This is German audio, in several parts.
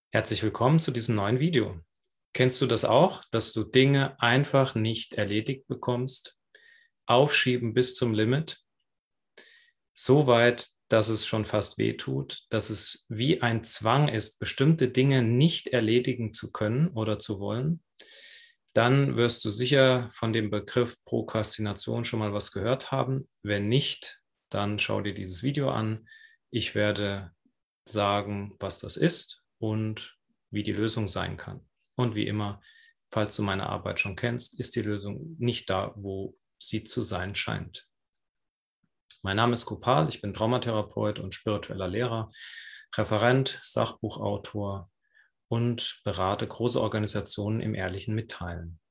Herzlich willkommen zu diesem neuen Video. Kennst du das auch, dass du Dinge einfach nicht erledigt bekommst? Aufschieben bis zum Limit? So weit, dass es schon fast weh tut, dass es wie ein Zwang ist, bestimmte Dinge nicht erledigen zu können oder zu wollen? Dann wirst du sicher von dem Begriff Prokrastination schon mal was gehört haben. Wenn nicht, dann schau dir dieses Video an. Ich werde sagen, was das ist und wie die Lösung sein kann. Und wie immer, falls du meine Arbeit schon kennst, ist die Lösung nicht da, wo sie zu sein scheint. Mein Name ist Gopal, ich bin Traumatherapeut und spiritueller Lehrer, Referent, Sachbuchautor und berate große Organisationen im ehrlichen Mitteilen.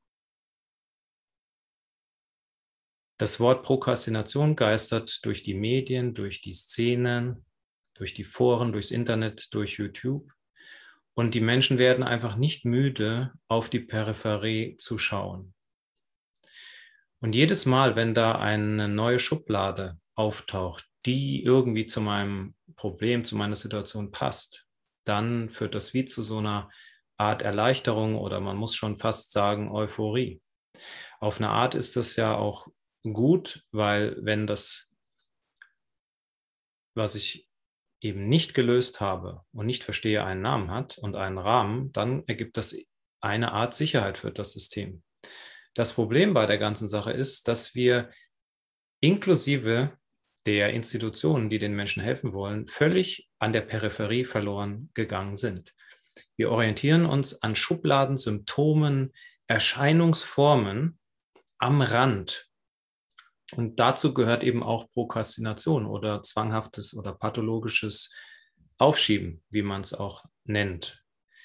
Das Wort Prokrastination geistert durch die Medien, durch die Szenen, durch die Foren, durchs Internet, durch YouTube. Und die Menschen werden einfach nicht müde, auf die Peripherie zu schauen. Und jedes Mal, wenn da eine neue Schublade auftaucht, die irgendwie zu meinem Problem, zu meiner Situation passt, dann führt das wie zu so einer Art Erleichterung oder man muss schon fast sagen Euphorie. Auf eine Art ist das ja auch gut, weil wenn das, was ich eben nicht gelöst habe und nicht verstehe, einen Namen hat und einen Rahmen, dann ergibt das eine Art Sicherheit für das System. Das Problem bei der ganzen Sache ist, dass wir inklusive der Institutionen, die den Menschen helfen wollen, völlig an der Peripherie verloren gegangen sind. Wir orientieren uns an Schubladen, Symptomen, Erscheinungsformen am Rand. Und dazu gehört eben auch Prokrastination oder zwanghaftes oder pathologisches Aufschieben, wie man es auch nennt.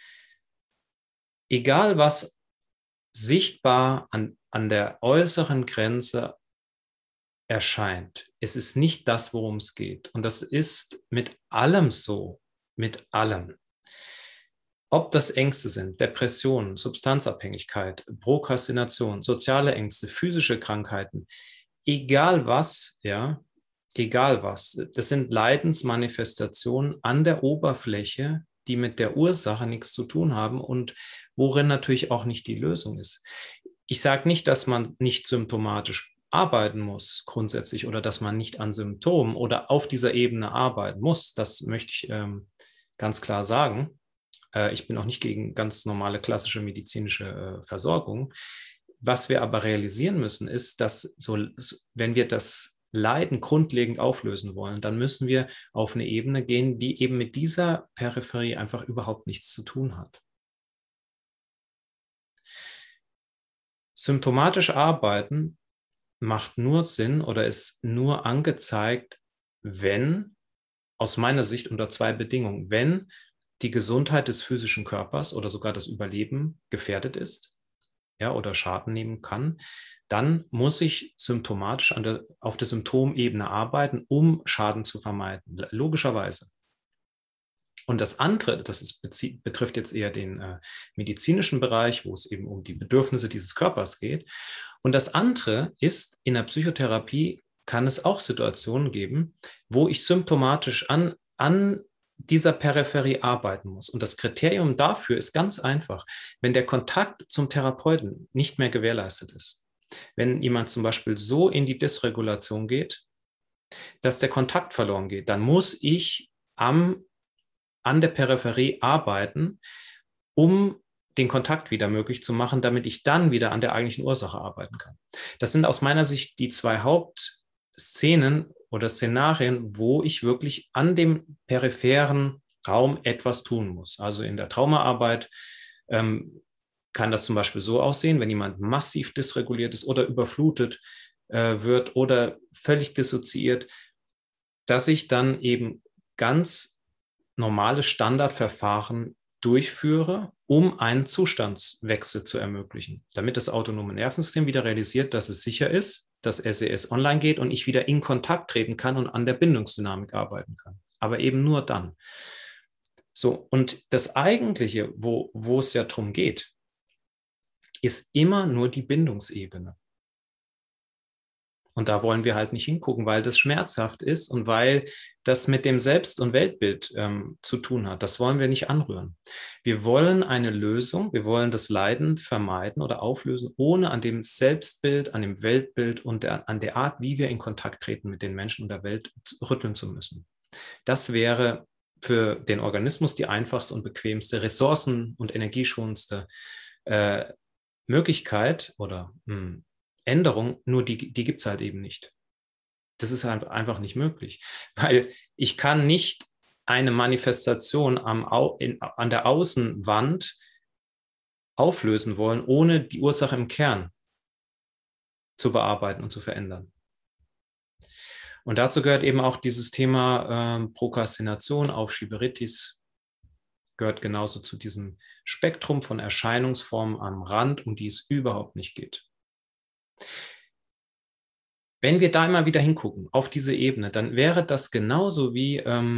Egal was sichtbar an der äußeren Grenze erscheint, es ist nicht das, worum es geht. Und das ist mit allem so, mit allem. Ob das Ängste sind, Depressionen, Substanzabhängigkeit, Prokrastination, soziale Ängste, physische Krankheiten, egal was, ja, egal was, das sind Leidensmanifestationen an der Oberfläche, die mit der Ursache nichts zu tun haben und worin natürlich auch nicht die Lösung ist. Ich sage nicht, dass man nicht symptomatisch arbeiten muss grundsätzlich oder dass man nicht an Symptomen oder auf dieser Ebene arbeiten muss. Das möchte ich ganz klar sagen. Ich bin auch nicht gegen ganz normale klassische medizinische Versorgung. Was wir aber realisieren müssen, ist, dass wenn wir das Leiden grundlegend auflösen wollen, dann müssen wir auf eine Ebene gehen, die eben mit dieser Peripherie einfach überhaupt nichts zu tun hat. Symptomatisch arbeiten macht nur Sinn oder ist nur angezeigt, wenn, aus meiner Sicht unter zwei Bedingungen, wenn die Gesundheit des physischen Körpers oder sogar das Überleben gefährdet ist, ja, oder Schaden nehmen kann, dann muss ich symptomatisch auf der Symptomebene arbeiten, um Schaden zu vermeiden, logischerweise. Und das andere, betrifft jetzt eher den medizinischen Bereich, wo es eben um die Bedürfnisse dieses Körpers geht. Und das andere ist, in der Psychotherapie kann es auch Situationen geben, wo ich symptomatisch an dieser Peripherie arbeiten muss. Und das Kriterium dafür ist ganz einfach. Wenn der Kontakt zum Therapeuten nicht mehr gewährleistet ist, wenn jemand zum Beispiel so in die Dysregulation geht, dass der Kontakt verloren geht, dann muss ich an der Peripherie arbeiten, um den Kontakt wieder möglich zu machen, damit ich dann wieder an der eigentlichen Ursache arbeiten kann. Das sind aus meiner Sicht die zwei Hauptszenen oder Szenarien, wo ich wirklich an dem peripheren Raum etwas tun muss. Also in der Traumaarbeit kann das zum Beispiel so aussehen, wenn jemand massiv dysreguliert ist oder überflutet wird oder völlig dissoziiert, dass ich dann eben ganz normale Standardverfahren durchführe, um einen Zustandswechsel zu ermöglichen, damit das autonome Nervensystem wieder realisiert, dass es sicher ist, dass SES online geht und ich wieder in Kontakt treten kann und an der Bindungsdynamik arbeiten kann. Aber eben nur dann. So, und das Eigentliche, wo es ja darum geht, ist immer nur die Bindungsebene. Und da wollen wir halt nicht hingucken, weil das schmerzhaft ist und weil das mit dem Selbst- und Weltbild zu tun hat. Das wollen wir nicht anrühren. Wir wollen eine Lösung, wir wollen das Leiden vermeiden oder auflösen, ohne an dem Selbstbild, an dem Weltbild und an der Art, wie wir in Kontakt treten mit den Menschen und der Welt, rütteln zu müssen. Das wäre für den Organismus die einfachste und bequemste, ressourcen- und energieschonendste Möglichkeit oder Änderung, nur die gibt es halt eben nicht. Das ist halt einfach nicht möglich, weil ich kann nicht eine Manifestation an der Außenwand auflösen wollen, ohne die Ursache im Kern zu bearbeiten und zu verändern. Und dazu gehört eben auch dieses Thema Prokrastination, Aufschieberitis, gehört genauso zu diesem Spektrum von Erscheinungsformen am Rand, um die es überhaupt nicht geht. Wenn wir da immer wieder hingucken, auf diese Ebene, dann wäre das genauso wie,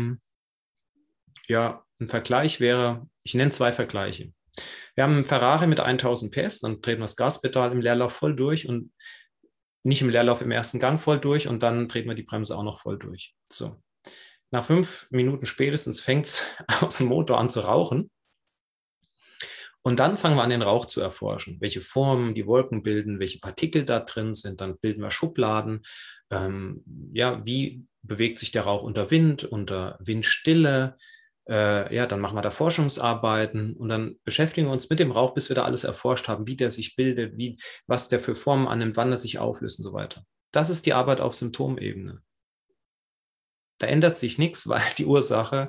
ja, ein Vergleich wäre, ich nenne 2 Vergleiche. Wir haben einen Ferrari mit 1000 PS, dann drehen wir das Gaspedal im Leerlauf voll durch und nicht im Leerlauf im ersten Gang voll durch und dann treten wir die Bremse auch noch voll durch. So. Nach 5 Minuten spätestens fängt es aus dem Motor an zu rauchen. Und dann fangen wir an, den Rauch zu erforschen, welche Formen die Wolken bilden, welche Partikel da drin sind. Dann bilden wir Schubladen. Ja, wie bewegt sich der Rauch unter Wind, unter Windstille? Ja, dann machen wir da Forschungsarbeiten und dann beschäftigen wir uns mit dem Rauch, bis wir da alles erforscht haben, wie der sich bildet, was der für Formen annimmt, wann er sich auflöst und so weiter. Das ist die Arbeit auf Symptomebene. Da ändert sich nichts, weil die Ursache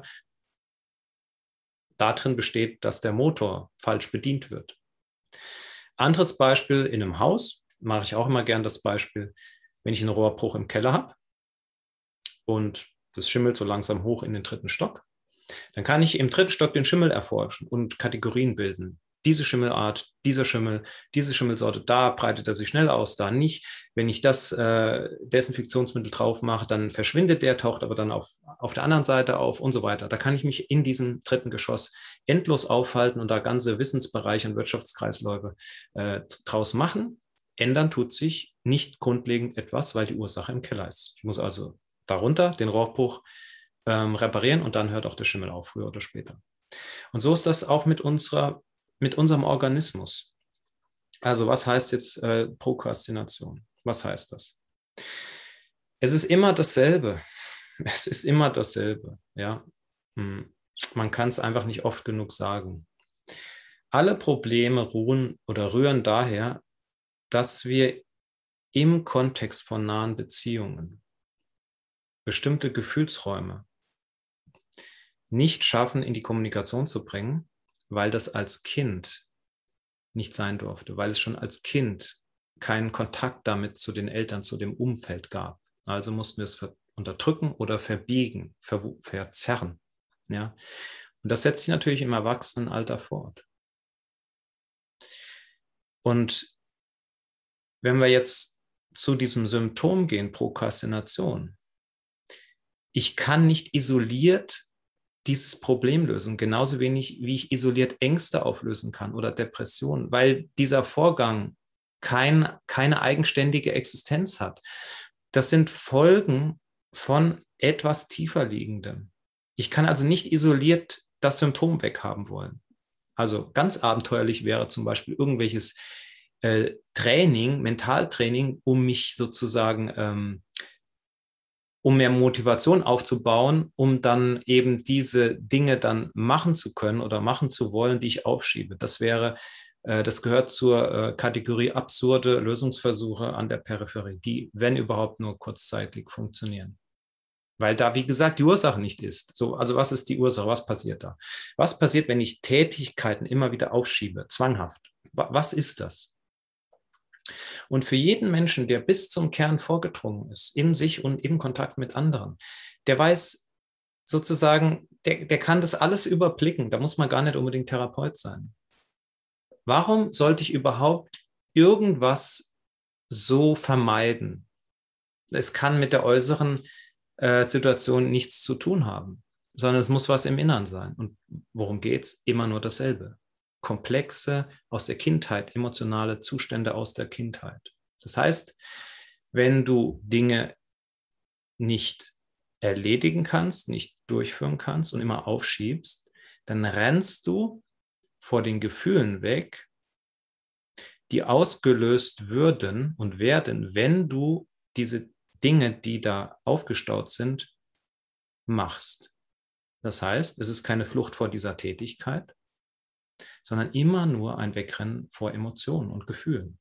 darin besteht, dass der Motor falsch bedient wird. Anderes Beispiel in einem Haus, mache ich auch immer gern das Beispiel, wenn ich einen Rohrbruch im Keller habe und das schimmelt so langsam hoch in den 3. Stock, dann kann ich im 3. Stock den Schimmel erforschen und Kategorien bilden. Diese Schimmelart, diese Schimmelsorte, da breitet er sich schnell aus, da nicht. Wenn ich das Desinfektionsmittel drauf mache, dann verschwindet der, taucht aber dann auf der anderen Seite auf und so weiter. Da kann ich mich in diesem 3. Geschoss endlos aufhalten und da ganze Wissensbereiche und Wirtschaftskreisläufe draus machen. Ändern tut sich nicht grundlegend etwas, weil die Ursache im Keller ist. Ich muss also darunter den Rohrbruch reparieren und dann hört auch der Schimmel auf, früher oder später. Und so ist das auch mit unserem Organismus. Also was heißt jetzt Prokrastination? Was heißt das? Es ist immer dasselbe. Es ist immer dasselbe. Ja? Man kann es einfach nicht oft genug sagen. Alle Probleme rühren daher, dass wir im Kontext von nahen Beziehungen bestimmte Gefühlsräume nicht schaffen, in die Kommunikation zu bringen, weil das als Kind nicht sein durfte, weil es schon als Kind keinen Kontakt damit zu den Eltern, zu dem Umfeld gab. Also mussten wir es unterdrücken oder verbiegen, verzerren. Ja? Und das setzt sich natürlich im Erwachsenenalter fort. Und wenn wir jetzt zu diesem Symptom gehen, Prokrastination, ich kann nicht isoliert dieses Problem lösen, genauso wenig wie ich isoliert Ängste auflösen kann oder Depressionen, weil dieser Vorgang keine eigenständige Existenz hat. Das sind Folgen von etwas tiefer liegendem. Ich kann also nicht isoliert das Symptom weghaben wollen. Also ganz abenteuerlich wäre zum Beispiel irgendwelches Training, Mentaltraining, um mich sozusagen um mehr Motivation aufzubauen, um dann eben diese Dinge dann machen zu können oder machen zu wollen, die ich aufschiebe. Das gehört zur Kategorie absurde Lösungsversuche an der Peripherie, die, wenn überhaupt, nur kurzzeitig funktionieren. Weil da, wie gesagt, die Ursache nicht ist. So, also was ist die Ursache? Was passiert da? Was passiert, wenn ich Tätigkeiten immer wieder aufschiebe, zwanghaft? Was ist das? Und für jeden Menschen, der bis zum Kern vorgedrungen ist, in sich und im Kontakt mit anderen, der weiß sozusagen, der kann das alles überblicken. Da muss man gar nicht unbedingt Therapeut sein. Warum sollte ich überhaupt irgendwas so vermeiden? Es kann mit der äußeren Situation nichts zu tun haben, sondern es muss was im Inneren sein. Und worum geht es? Immer nur dasselbe. Komplexe aus der Kindheit, emotionale Zustände aus der Kindheit. Das heißt, Wenn du Dinge nicht erledigen kannst, nicht durchführen kannst und immer aufschiebst, dann rennst du vor den Gefühlen weg, die ausgelöst würden und werden, wenn du diese Dinge, die da aufgestaut sind, machst. Das heißt, es ist keine Flucht vor dieser Tätigkeit, sondern immer nur ein Wegrennen vor Emotionen und Gefühlen.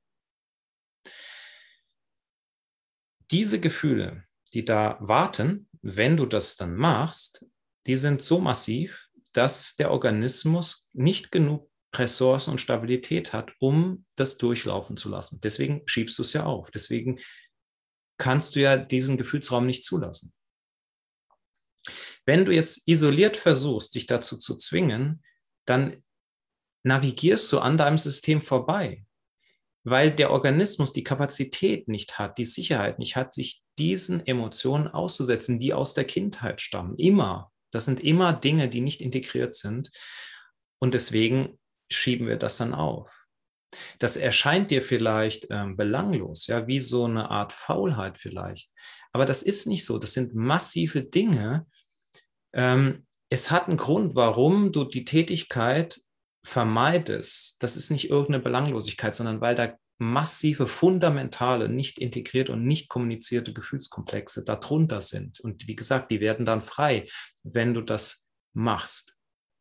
Diese Gefühle, die da warten, wenn du das dann machst, die sind so massiv, dass der Organismus nicht genug Ressourcen und Stabilität hat, um das durchlaufen zu lassen. Deswegen schiebst du es ja auf. Deswegen kannst du ja diesen Gefühlsraum nicht zulassen. Wenn du jetzt isoliert versuchst, dich dazu zu zwingen, dann navigierst du an deinem System vorbei, weil der Organismus die Kapazität nicht hat, die Sicherheit nicht hat, sich diesen Emotionen auszusetzen, die aus der Kindheit stammen. Immer. Das sind immer Dinge, die nicht integriert sind. Und deswegen schieben wir das dann auf. Das erscheint dir vielleicht belanglos, ja, wie so eine Art Faulheit vielleicht. Aber das ist nicht so. Das sind massive Dinge. Es hat einen Grund, warum du die Tätigkeit vermeidest. Das ist nicht irgendeine Belanglosigkeit, sondern weil da massive, fundamentale, nicht integrierte und nicht kommunizierte Gefühlskomplexe darunter sind. Und wie gesagt, die werden dann frei, wenn du das machst.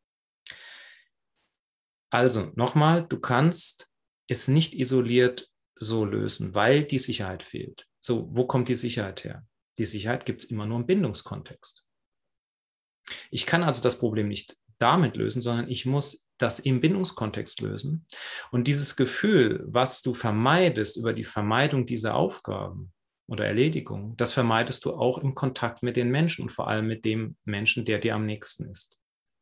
Also nochmal, du kannst es nicht isoliert so lösen, weil die Sicherheit fehlt. So, wo kommt die Sicherheit her? Die Sicherheit gibt es immer nur im Bindungskontext. Ich kann also das Problem nicht damit lösen, sondern ich muss das im Bindungskontext lösen. Und dieses Gefühl, was du vermeidest über die Vermeidung dieser Aufgaben oder Erledigung, das vermeidest du auch im Kontakt mit den Menschen und vor allem mit dem Menschen, der dir am nächsten ist.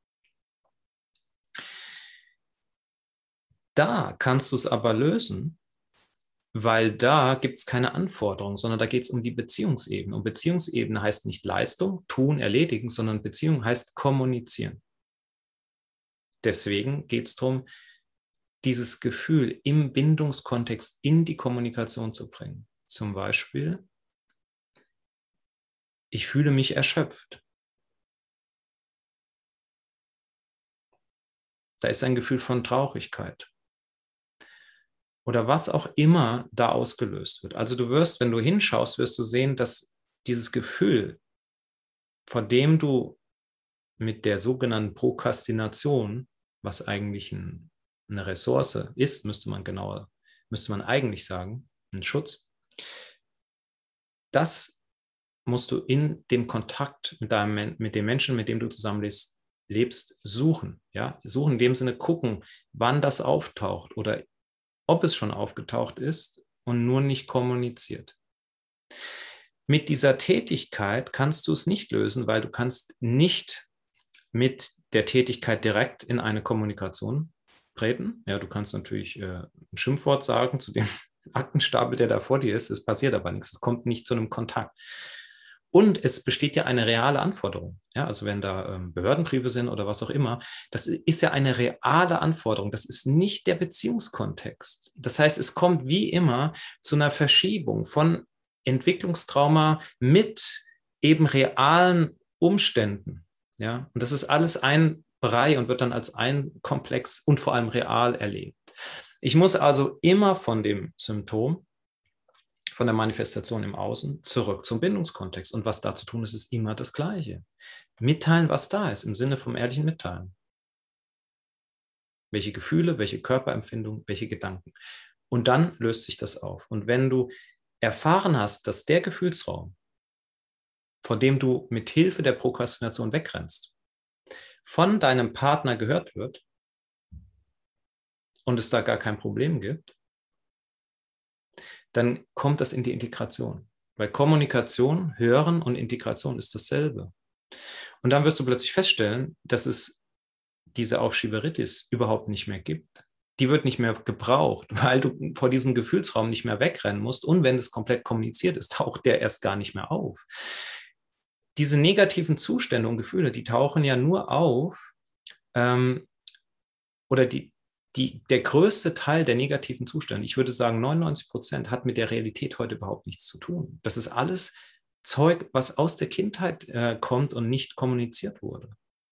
Da kannst du es aber lösen, weil da gibt es keine Anforderungen, sondern da geht es um die Beziehungsebene. Und Beziehungsebene heißt nicht Leistung, tun, erledigen, sondern Beziehung heißt kommunizieren. Deswegen geht es darum, dieses Gefühl im Bindungskontext in die Kommunikation zu bringen. Zum Beispiel, ich fühle mich erschöpft. Da ist ein Gefühl von Traurigkeit. Oder was auch immer da ausgelöst wird. Also du wirst, wenn du hinschaust, wirst du sehen, dass dieses Gefühl, vor dem du mit der sogenannten Prokrastination, was eigentlich eine Ressource ist, müsste man eigentlich sagen, ein Schutz, das musst du in dem Kontakt mit dem Menschen, mit dem du zusammen lebst, suchen. Ja? Suchen in dem Sinne, gucken, wann das auftaucht oder ob es schon aufgetaucht ist und nur nicht kommuniziert. Mit dieser Tätigkeit kannst du es nicht lösen, weil du kannst nicht mit der Tätigkeit direkt in eine Kommunikation treten. Ja, du kannst natürlich ein Schimpfwort sagen zu dem Aktenstapel, der da vor dir ist. Es passiert aber nichts. Es kommt nicht zu einem Kontakt. Und es besteht ja eine reale Anforderung. Ja, also wenn da Behördenbriefe sind oder was auch immer, das ist ja eine reale Anforderung. Das ist nicht der Beziehungskontext. Das heißt, es kommt wie immer zu einer Verschiebung von Entwicklungstrauma mit eben realen Umständen. Ja, und das ist alles ein Brei und wird dann als ein Komplex und vor allem real erlebt. Ich muss also immer von dem Symptom, von der Manifestation im Außen zurück zum Bindungskontext. Und was da zu tun ist, ist immer das Gleiche. Mitteilen, was da ist, im Sinne vom ehrlichen Mitteilen. Welche Gefühle, welche Körperempfindungen, welche Gedanken. Und dann löst sich das auf. Und wenn du erfahren hast, dass der Gefühlsraum, vor dem du mit Hilfe der Prokrastination wegrennst, von deinem Partner gehört wird und es da gar kein Problem gibt, dann kommt das in die Integration. Weil Kommunikation, Hören und Integration ist dasselbe. Und dann wirst du plötzlich feststellen, dass es diese Aufschieberitis überhaupt nicht mehr gibt. Die wird nicht mehr gebraucht, weil du vor diesem Gefühlsraum nicht mehr wegrennen musst. Und wenn es komplett kommuniziert ist, taucht der erst gar nicht mehr auf. Diese negativen Zustände und Gefühle, die tauchen ja nur auf, oder die der größte Teil der negativen Zustände, ich würde sagen 99%, hat mit der Realität heute überhaupt nichts zu tun. Das ist alles Zeug, was aus der Kindheit kommt und nicht kommuniziert wurde.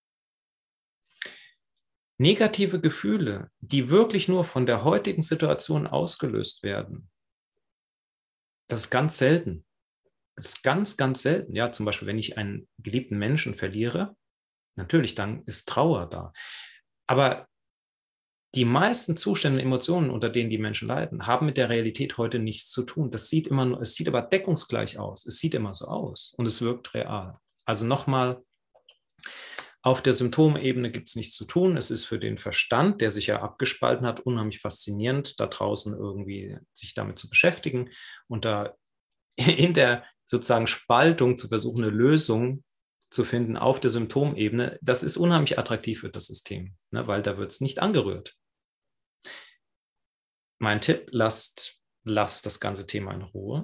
Negative Gefühle, die wirklich nur von der heutigen Situation ausgelöst werden, das ist ganz selten. Das ist ganz, ganz selten. Ja, zum Beispiel, wenn ich einen geliebten Menschen verliere, natürlich, dann ist Trauer da. Aber die meisten Zustände und Emotionen, unter denen die Menschen leiden, haben mit der Realität heute nichts zu tun. Es sieht aber deckungsgleich aus. Es sieht immer so aus und es wirkt real. Also nochmal, auf der Symptomebene gibt es nichts zu tun. Es ist für den Verstand, der sich ja abgespalten hat, unheimlich faszinierend, da draußen irgendwie sich damit zu beschäftigen und da in der sozusagen Spaltung zu versuchen, eine Lösung zu finden auf der Symptomebene. Das ist unheimlich attraktiv für das System, ne, weil da wird es nicht angerührt. Mein Tipp, lasst das ganze Thema in Ruhe.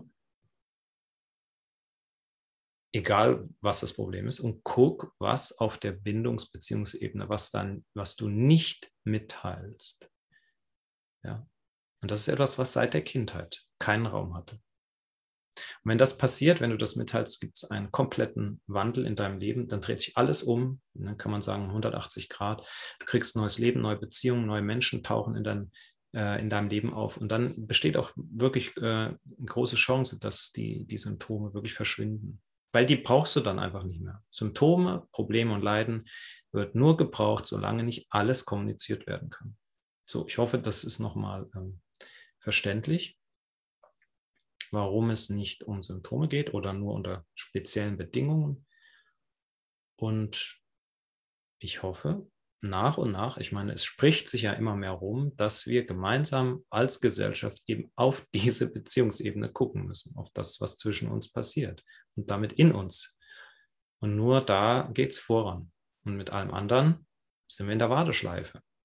Egal, was das Problem ist, und guck, was auf der Bindungsbeziehungsebene, was du nicht mitteilst. Ja. Und das ist etwas, was seit der Kindheit keinen Raum hatte. Und wenn das passiert, wenn du das mitteilst, gibt es einen kompletten Wandel in deinem Leben, dann dreht sich alles um, dann kann man sagen 180 Grad, du kriegst neues Leben, neue Beziehungen, neue Menschen tauchen in deinem Leben auf und dann besteht auch wirklich eine große Chance, dass die Symptome wirklich verschwinden. Weil die brauchst du dann einfach nicht mehr. Symptome, Probleme und Leiden wird nur gebraucht, solange nicht alles kommuniziert werden kann. So, ich hoffe, das ist nochmal verständlich, warum es nicht um Symptome geht oder nur unter speziellen Bedingungen. Und ich hoffe, nach und nach, ich meine, es spricht sich ja immer mehr rum, dass wir gemeinsam als Gesellschaft eben auf diese Beziehungsebene gucken müssen, auf das, was zwischen uns passiert und damit in uns. Und nur da geht es voran. Und mit allem anderen sind wir in der Warteschleife.